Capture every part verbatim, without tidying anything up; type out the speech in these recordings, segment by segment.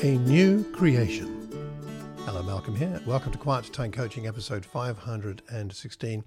A new creation. Hello, Malcolm here. Welcome to Quiet Time Coaching, episode five hundred sixteen,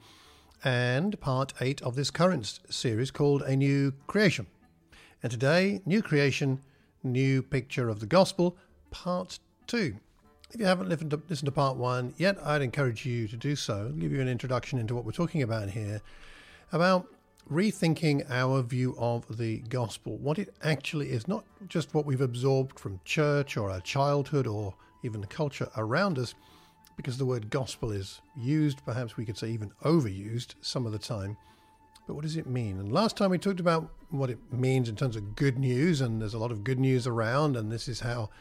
and part eight of this current series called A New Creation. And today, New Creation, New Picture of the Gospel, part two. If you haven't listened to, listened to part one yet, I'd encourage you to do so. I'll give you an introduction into what we're talking about here, about rethinking our view of the gospel, what it actually is, not just what we've absorbed from church or our childhood or even the culture around us, because the word gospel is used, perhaps we could say even overused some of the time. But what does it mean? And last time we talked about what it means in terms of good news, and there's a lot of good news around, and this is how,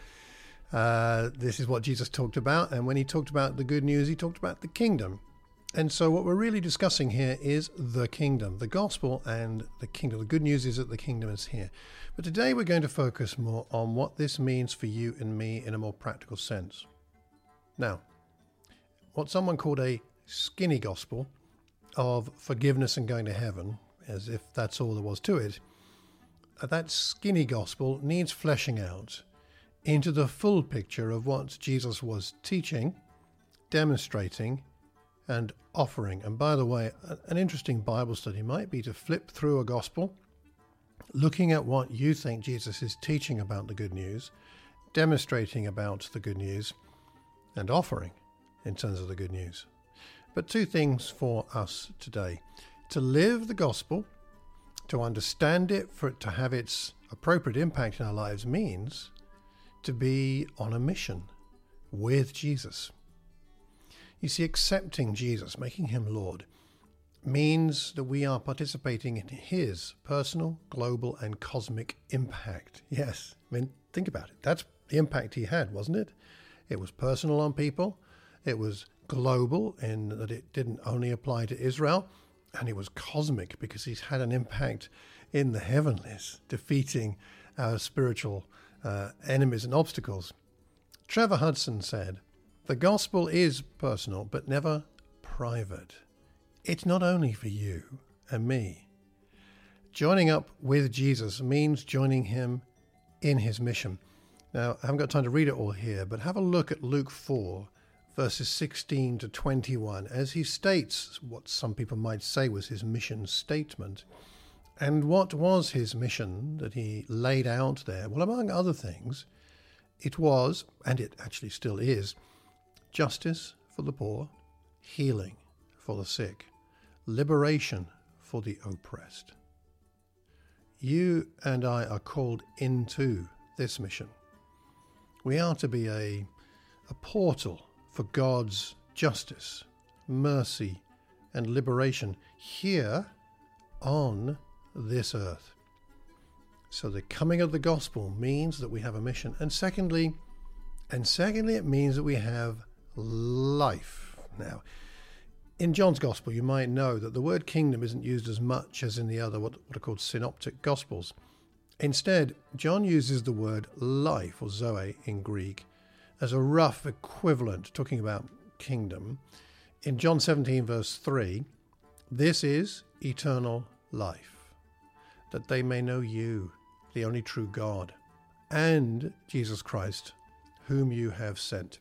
uh, this is what Jesus talked about. And when he talked about the good news, he talked about the kingdom. And so what we're really discussing here is the kingdom, the gospel and the kingdom. The good news is that the kingdom is here. But today we're going to focus more on what this means for you and me in a more practical sense. Now, what someone called a skinny gospel of forgiveness and going to heaven, as if that's all there was to it, that skinny gospel needs fleshing out into the full picture of what Jesus was teaching, demonstrating, and offering. And by the way, an interesting Bible study might be to flip through a gospel, looking at what you think Jesus is teaching about the good news, demonstrating about the good news, and offering in terms of the good news. But two things for us today. To live the gospel, to understand it, for it to have its appropriate impact in our lives, means to be on a mission with Jesus. You see, accepting Jesus, making him Lord, means that we are participating in his personal, global, and cosmic impact. Yes, I mean, think about it. That's the impact he had, wasn't it? It was personal on people. It was global in that it didn't only apply to Israel. And it was cosmic because he's had an impact in the heavenlies, defeating our spiritual uh, enemies and obstacles. Trevor Hudson said, "The gospel is personal, but never private. It's not only for you and me. Joining up with Jesus means joining him in his mission." Now, I haven't got time to read it all here, but have a look at Luke four, verses sixteen to twenty-one, as he states what some people might say was his mission statement. And what was his mission that he laid out there? Well, among other things, it was, and it actually still is, justice for the poor, healing for the sick, liberation for the oppressed. You and I are called into this mission. We are to be a, a portal for God's justice, mercy, and liberation here on this earth. So the coming of the gospel means that we have a mission. And secondly, and secondly, it means that we have life. Now, in John's Gospel, you might know that the word kingdom isn't used as much as in the other, what, what are called synoptic Gospels. Instead, John uses the word life, or zoe in Greek, as a rough equivalent, talking about kingdom. In John seventeen, verse three, "This is eternal life, that they may know you, the only true God, and Jesus Christ, whom you have sent."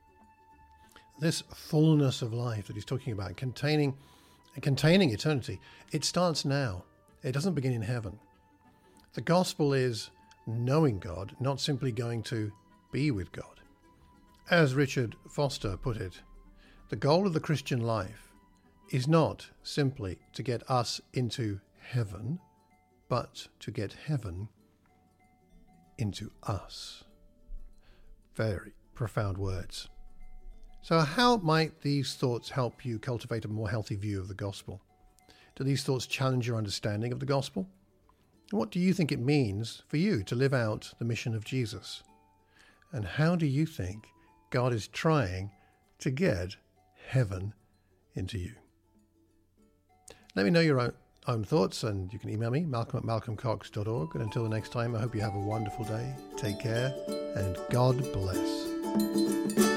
This fullness of life that he's talking about, containing containing eternity, it starts now. It doesn't begin in heaven. The gospel is knowing God, not simply going to be with God. As Richard Foster put it, the goal of the Christian life is not simply to get us into heaven, but to get heaven into us. Very profound words. So how might these thoughts help you cultivate a more healthy view of the gospel? Do these thoughts challenge your understanding of the gospel? And what do you think it means for you to live out the mission of Jesus? And how do you think God is trying to get heaven into you? Let me know your own, own thoughts, and you can email me, malcolm at malcolm cox dot org. And until the next time, I hope you have a wonderful day. Take care, and God bless.